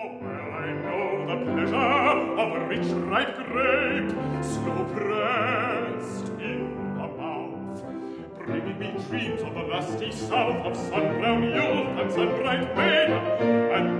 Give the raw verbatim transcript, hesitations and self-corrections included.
well I know the pleasure of a rich ripe grape, slow pressed in the mouth, bringing me dreams of the lusty south, of sun-brown youth and sun-bright maiden, and